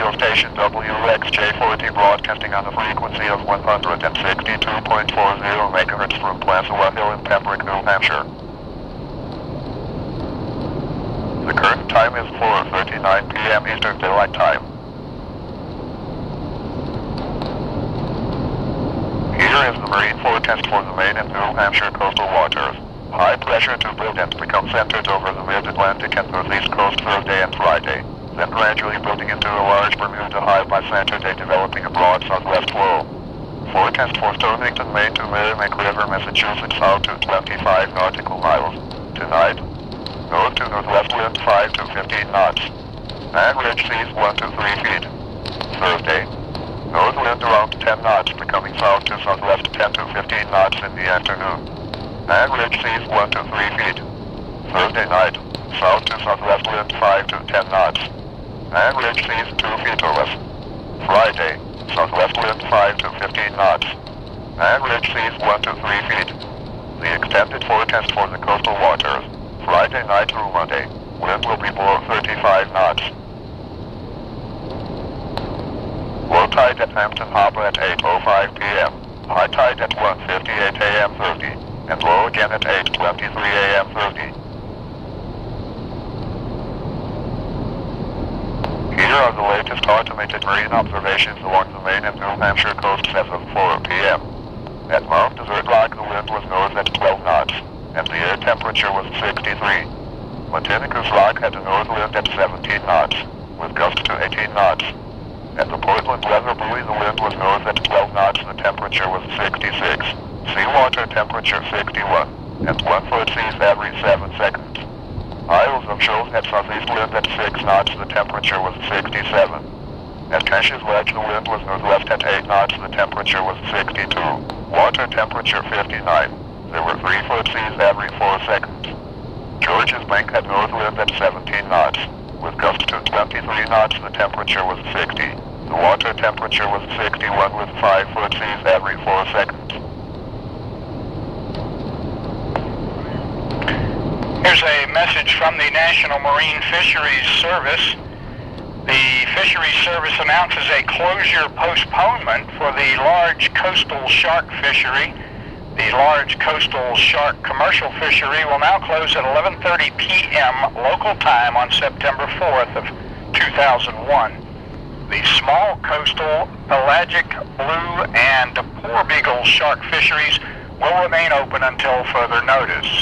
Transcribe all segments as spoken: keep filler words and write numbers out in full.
radio station W X J forty broadcasting on a frequency of one hundred sixty-two point four zero megahertz from Plazoa Hill in Pembroke, New Hampshire. The current time is four thirty-nine p m Eastern Daylight Time. Here is the marine forecast for the Maine and New Hampshire coastal waters. High pressure to build and become centered over the mid-Atlantic and northeast coast Thursday and Friday, then gradually building into a large Bermuda high by Saturday, developing a broad southwest flow. Forecast for Stonington, Maine to Merrimack River, Massachusetts, south to twenty-five nautical miles. Tonight, north to northwest wind five to fifteen knots. Average seas one to three feet. Thursday, north wind around ten knots, becoming south to southwest ten to fifteen knots in the afternoon. Average seas one to three feet. Thursday night, south to southwest wind five to ten knots. Average seas two feet or less. Friday, southwest wind five to fifteen knots. Average seas one to three feet. The extended forecast for the coastal waters. Friday night through Monday, wind will be below thirty-five knots. Low tide at Hampton Harbor at eight oh five p m High tide at one fifty-eight a m Thursday, and low again at eight twenty-three a m Thursday. Here are the latest automated marine observations along the Maine and New Hampshire coasts as of four p m At Mount Desert Rock, the wind was north at twelve knots, and the air temperature was sixty-three. Montinicus Rock had a north wind at seventeen knots, with gusts to eighteen knots. At the Portland Weather Buoy, the wind was north at twelve knots and the temperature was sixty-six. Seawater temperature sixty-one, and one foot seas every seven seconds. Isles of Shoals had southeast wind at six knots, the temperature was sixty-seven. At Cash's Ledge, the wind was northwest at eight knots, the temperature was sixty-two. Water temperature fifty-nine. There were three foot seas every four seconds. George's Bank had north wind at seventeen knots, with gusts to twenty-three knots, the temperature was sixty. The water temperature was sixty-one with five foot seas every four seconds. Here's a message from the National Marine Fisheries Service. The Fisheries Service announces a closure postponement for the large coastal shark fishery. The large coastal shark commercial fishery will now close at eleven thirty p m local time on September fourth of two thousand one. The small coastal pelagic blue and porbeagle shark fisheries will remain open until further notice.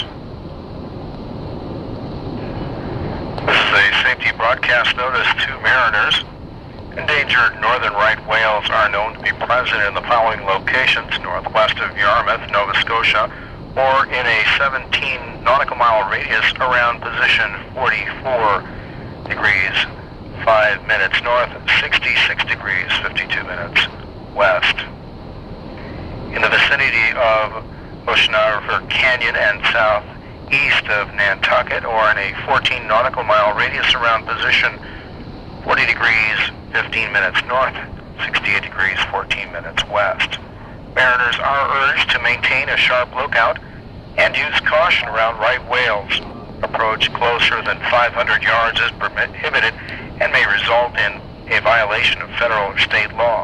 This is a safety broadcast notice to mariners. Endangered northern right whales are known to be present in the following locations: northwest of Yarmouth, Nova Scotia, or in a seventeen nautical mile radius around position forty-four degrees five minutes north, sixty-six degrees fifty-two minutes west. In the vicinity of Oceanographer Canyon and southeast of Nantucket, or in a fourteen nautical mile radius around position forty degrees fifteen minutes north, sixty-eight degrees fourteen minutes west. Mariners are urged to maintain a sharp lookout and use caution around right whales. Approach closer than five hundred yards is prohibited and may result in a violation of federal or state law.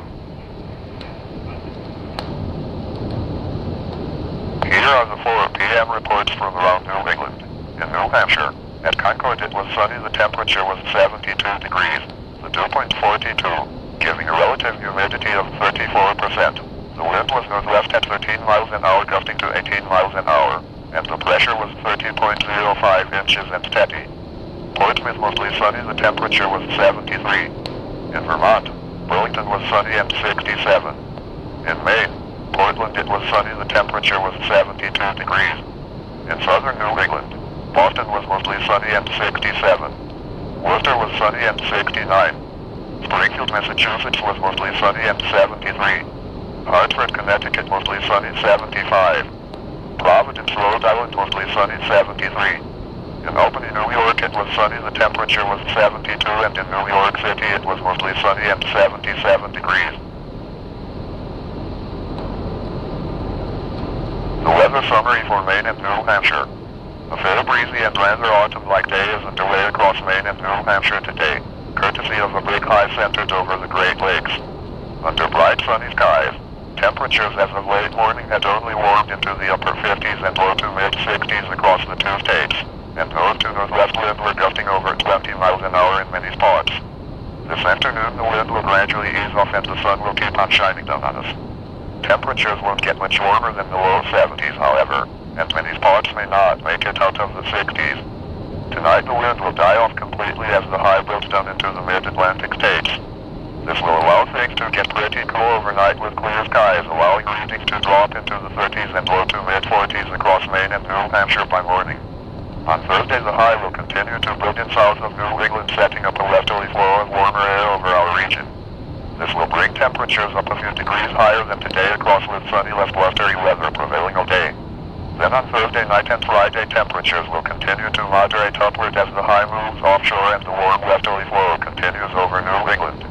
Here are the four p m reports from around New England. In New Hampshire, at Concord it was sunny, the temperature was seventy-two degrees, the dew point forty-two, giving a relative humidity of thirty-four percent. The wind was northwest at thirteen miles an hour, gusting to eighteen miles an hour, and the pressure was thirty point zero five inches and steady. Portsmouth mostly sunny, the temperature was seventy-three. In Vermont, Burlington was sunny and sixty-seven. In Maine, Portland it was sunny, the temperature was seventy-two degrees. In southern New England, Boston was mostly sunny and sixty-seven. Worcester was sunny and sixty-nine. Springfield, Massachusetts was mostly sunny and seventy-three. Hartford, Connecticut mostly sunny, seventy-five. Providence, Rhode Island mostly sunny, seventy-three. In Albany, New York it was sunny, the temperature was seventy-two, and in New York City it was mostly sunny and seventy-seven degrees. The weather summary for Maine and New Hampshire. A fair breezy and rather autumn-like day is underway across Maine and New Hampshire today. courtesy of a big high centered over the Great Lakes. Under bright sunny skies, temperatures as of late morning had only warmed into the upper fifties and low to mid sixties across the two states, and north to northwest wind were gusting over twenty miles an hour in many spots. This afternoon the wind will gradually ease off and the sun will keep on shining down on us. Temperatures won't get much warmer than the low seventies, however, and many spots may not make it out of the sixties. Tonight the wind will die off completely as the high builds down into the mid-Atlantic states. This will allow things to get pretty cool overnight with clear skies, allowing readings to drop into the thirties and low to mid-forties across Maine and New Hampshire by morning. On Thursday the high will continue to build in south of New England, setting up a westerly flow of warmer air over our region. This will bring temperatures up a few degrees higher than today across with sunny less blustery weather prevailing all day. Then on Thursday night and Friday temperatures will continue to moderate upward as the high moves offshore and the warm westerly flow continues over New England.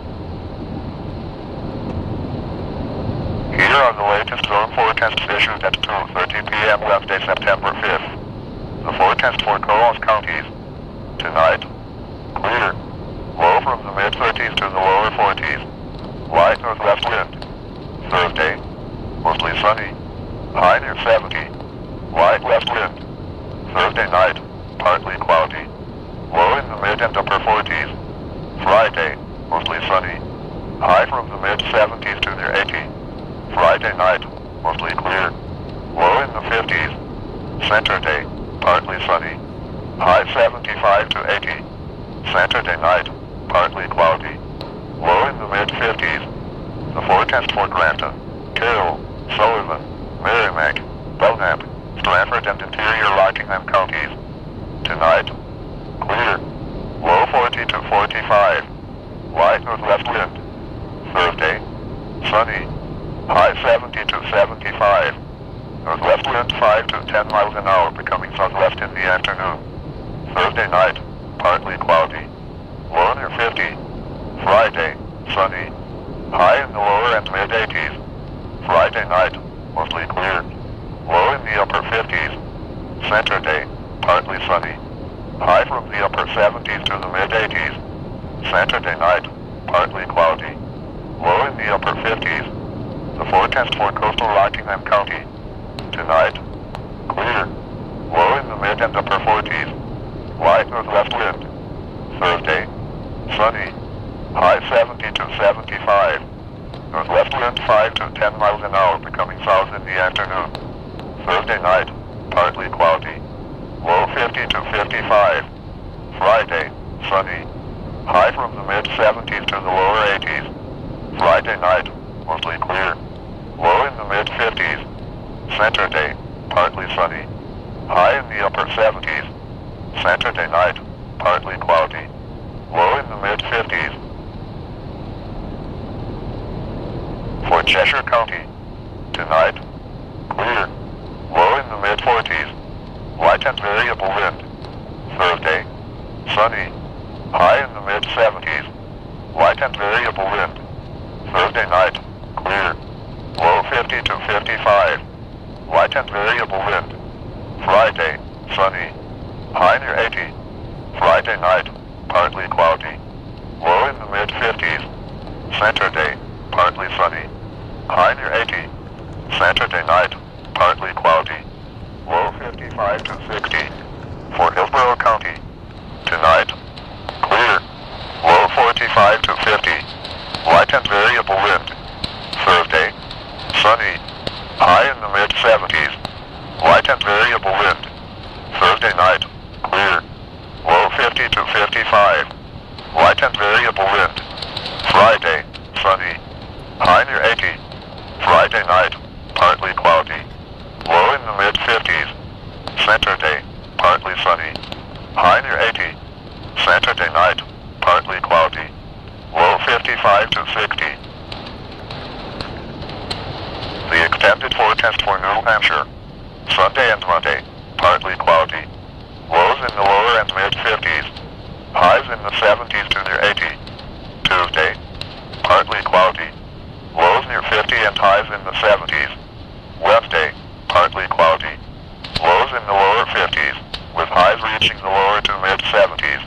Here are the latest zone forecasts issued at two thirty p m Wednesday, September fifth. The forecast for Coos counties. Tonight, clear. Low from the mid-thirties to the lower forties. Light northwest wind. Thursday, mostly sunny. High near seventy. Light west wind. Thursday night, partly cloudy. Low in the mid and upper forties. Friday, mostly sunny. High from the mid-seventies to near eighty. Friday night, mostly clear. Low in the fifties. Saturday, partly sunny. High seventy-five to eighty. Saturday night, partly cloudy. Low in the mid-fifties. The forecast for Granton, Carroll, Sullivan, Merrimack, Belknap, Stratford and interior Rockingham counties. Tonight, clear. Low forty to forty-five. Light northwest wind. Thursday, sunny. High seventy to seventy-five. Northwest wind five to ten miles an hour, becoming southwest in the afternoon. Thursday night, partly cloudy. Low near fifty. Friday, sunny. High in the lower and mid-eighties. Friday night, mostly clear. Low in the upper fifties. Saturday, partly sunny. High from the upper seventies to the mid-eighties. Saturday night, partly cloudy. Low in the upper fifties. The forecast for coastal Rockingham County. Tonight, clear. Low in the mid and upper forties. Light northwest wind. Thursday, sunny. High seventy to seventy-five. Northwest wind five to ten miles an hour, becoming south in the afternoon. Thursday night, partly cloudy. Low fifty to fifty-five. Friday, sunny. High from the mid-seventies to the lower eighties. Friday night, mostly clear. Low in the mid-fifties. Saturday, partly sunny. High in the upper seventies. Saturday night, partly cloudy. Low in the mid-fifties. For Cheshire County, tonight, clear. Low in the mid-forties. Light and variable wind. Thursday, sunny. High in the mid-seventies. Light and variable wind. Thursday night, clear. Low fifty to fifty-five. Light and variable wind. Friday, sunny. High near eighty. Friday night, partly cloudy. Low in the mid-fifties. Saturday, partly sunny. High near eighty. Saturday night, partly cloudy. Low fifty-five to sixty. For Hillsborough County, tonight, clear. Low forty-five to fifty. Light and variable wind. Thursday, sunny. High in the mid-seventies. Light and variable wind. Thursday night, clear. Low fifty to fifty-five. Light and variable wind. Friday, sunny. High near eighty. Friday night, partly cloudy. Low in the mid-fifties. Saturday, partly sunny. High near eighty. Saturday night, partly cloudy. Low fifty-five to sixty. The extended forecast for New Hampshire. Sunday and Monday, partly cloudy. Lows in the lower and mid-fifties. Highs in the seventies to near eighty. Tuesday, partly cloudy. Lows near fifty and highs in the seventies. Wednesday, partly cloudy. Lows in the lower fifties, with highs reaching the lower to mid-seventies.